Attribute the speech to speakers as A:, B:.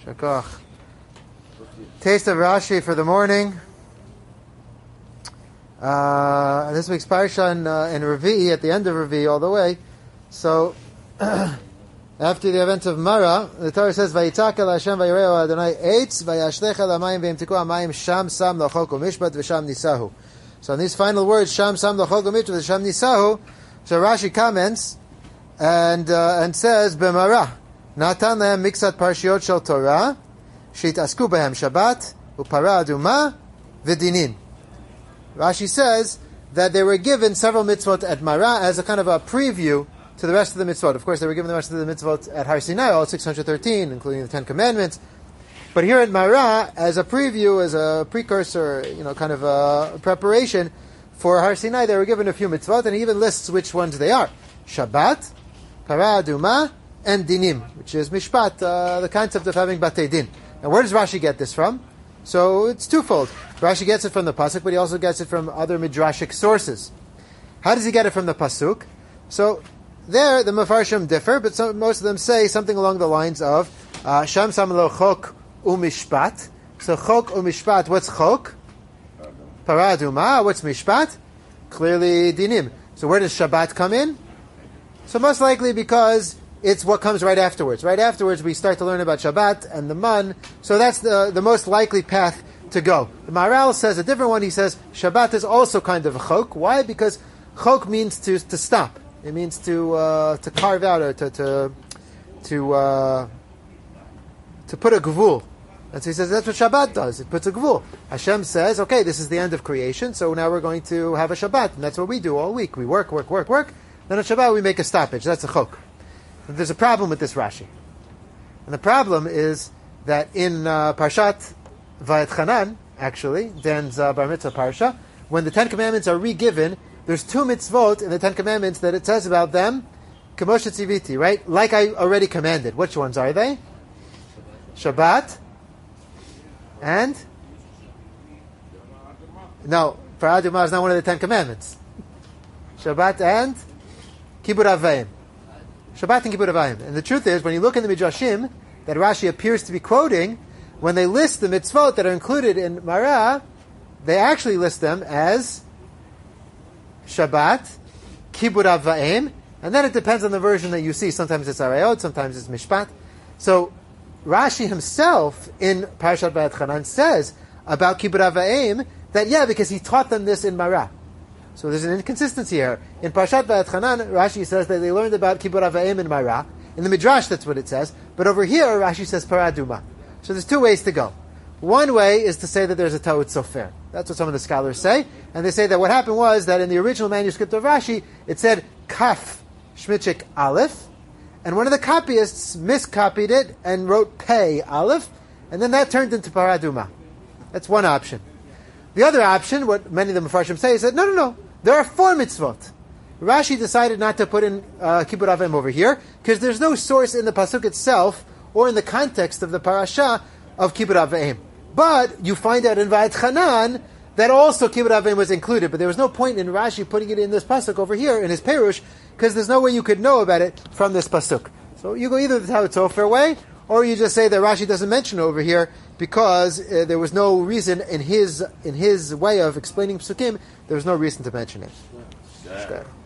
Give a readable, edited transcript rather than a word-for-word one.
A: Shakach. Taste of Rashi for the morning. This week's parsha in Revi'i, at the end of Revi'i, all the way. So, after the event of Mara, the Torah says, "Vayitzak el Hashem vayireu Adonai eitz vayashlecha lamayim v'imtiku hamayim sham sam l'chok u'mishpat v'sham nisahu." So, in these final words, "sham sam l'chok u'mishpat v'sham nisahu," so Rashi comments and says, "B'mara natan lehem miksat parshiot shel Torah shitasku behem Shabbat u'para aduma v'dinin." Rashi says that they were given several mitzvot at Mara as a kind of a preview to the rest of the mitzvot. Of course, they were given the rest of the mitzvot at Har Sinai, all 613, including the 10 Commandments. But here at Mara, as a preview, as a precursor, kind of a preparation for Har Sinai, they were given a few mitzvot, and he even lists which ones they are. Shabbat, Para Aduma, and Dinim, which is Mishpat, the concept of having Batei Din. Now, where does Rashi get this from? So it's twofold. Rashi gets it from the Pasuk, but he also gets it from other Midrashic sources. How does he get it from the Pasuk? So there, the Mefarshim differ, but most of them say something along the lines of Sham Sam Lo Chok Umishpat. So Chok Umishpat, what's Chok? Paraduma. What's Mishpat? Clearly Dinim. So where does Shabbat come in? So most likely because it's what comes right afterwards. Right afterwards, we start to learn about Shabbat and the Man. So that's the most likely path to go. The Maharal says a different one. He says Shabbat is also kind of a chok. Why? Because chok means to stop. It means to carve out or to put a gvul. And so he says that's what Shabbat does. It puts a gvul. Hashem says, okay, this is the end of creation, so now we're going to have a Shabbat, and that's what we do all week. We work. Then on Shabbat we make a stoppage. That's a chok. But there's a problem with this Rashi. And the problem is that in Parshat Vayetchanan, actually, Dan's Bar Mitzvah Parsha, when the Ten Commandments are re-given, there's two mitzvot in the Ten Commandments that it says about them, K'moshe tziviti, right? Like I already commanded. Which ones are they? Shabbat and? No, Parah Adumah is not one of the Ten Commandments. Shabbat and Kibbur Avayim. Shabbat and Kibbur Avayim. And the truth is, when you look in the Midrashim that Rashi appears to be quoting, when they list the mitzvot that are included in Mara, they actually list them as Shabbat, Kibbur Avayim, and then it depends on the version that you see. Sometimes it's Arayot, sometimes it's Mishpat. So Rashi himself in Parashat Vayetchanan says about Kibbur Avayim that, because he taught them this in Mara. So there's an inconsistency here. In Parashat Vayetchanan, Rashi says that they learned about Kibbur Avayim in Mara. In the Midrash, that's what it says. But over here, Rashi says Parah Aduma. So there's two ways to go. One way is to say that there's a Ta'ut Sofer. That's what some of the scholars say. And they say that what happened was that in the original manuscript of Rashi, it said Kaf Shmichik Aleph. And one of the copyists miscopied it and wrote Pei Aleph. And then that turned into Parah Aduma. That's one option. The other option, what many of the Mefarshim say, is that no. There are 4 mitzvot. Rashi decided not to put in Kibbur Avayim over here because there's no source in the pasuk itself or in the context of the parasha of Kibbur Avayim. But you find out in Vayetchanan that also Kibbur Avayim was included. But there was no point in Rashi putting it in this pasuk over here in his perush because there's no way you could know about it from this pasuk. So you go either the Ta'ut Sofer way, or you just say that Rashi doesn't mention it over here because there was no reason in his way of explaining psukim. There was no reason to mention it.